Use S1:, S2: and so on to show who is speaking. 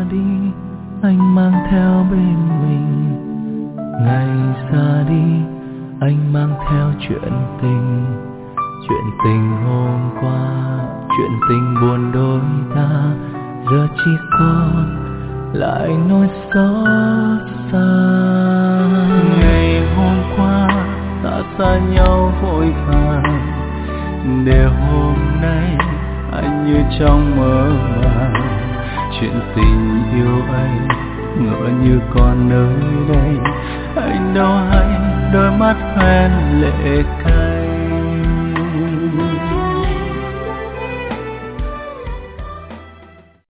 S1: đi anh mang theo bên mình. Ngày ra đi anh mang theo chuyện tình. Chuyện tình hôm qua, chuyện tình buồn đôi ta, giờ chỉ còn lại nỗi xót xa. Ngày hôm qua ta xa nhau vội vàng, để hôm nay anh như trong mơ màng. Chuyện tình yêu anh ngỡ như còn nơi đây, anh đâu hay đôi mắt hoen lệ cay.